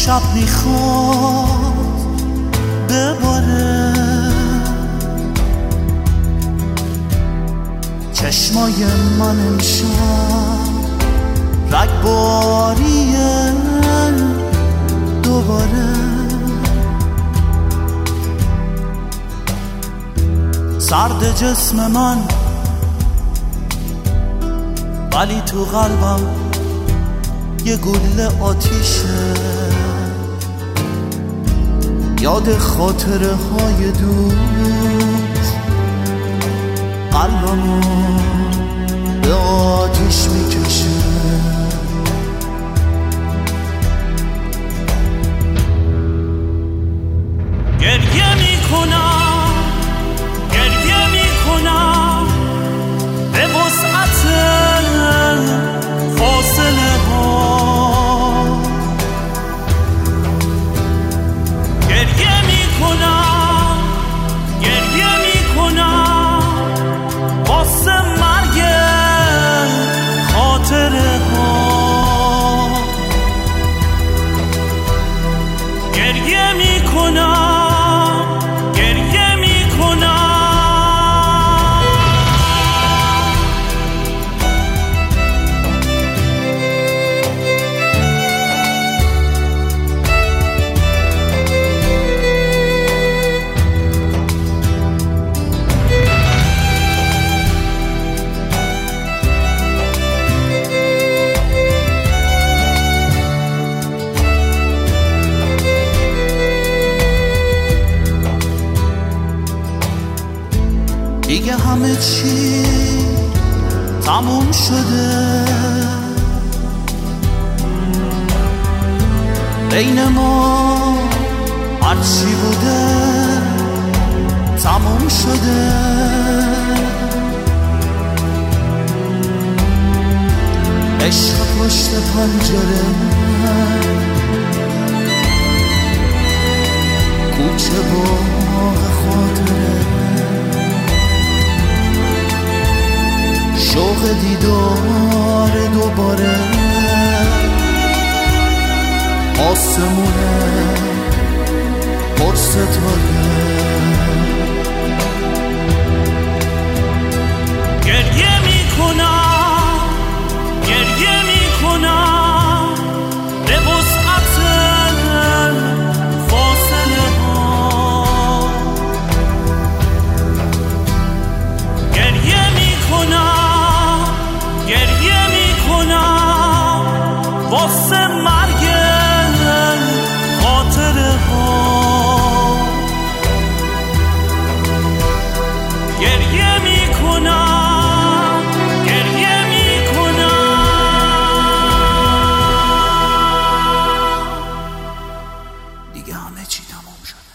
شب میخواد بباره، چشمای من امشب رگباریه دوباره. سرد جسم من ولی تو قلبم یه گله آتیشه، یاد خاطره های دور قلبمو به آتیش میکشه. گریه میکنم، گریه میکنم به وسعت فاصله ها، گریه میکنم، گریه میکنم واسه مرگ خاطره ها، گریه میکنم، گریه میکنم. دیگه همه چی تموم شده، بین ما هرچی بوده تموم شده. عشق پشت پنجره، کوچه باغ خاطره، شوق دیدار دوباره، آسمونه پر ستاره. گریه میکنم، گریه میکنم به وسعت فاصله ها، گریه میکنم، گریه میکنم واسه مرگ خاطره ها، گریه میکنم، گریه میکنم. دیگه همه چی تموم شد.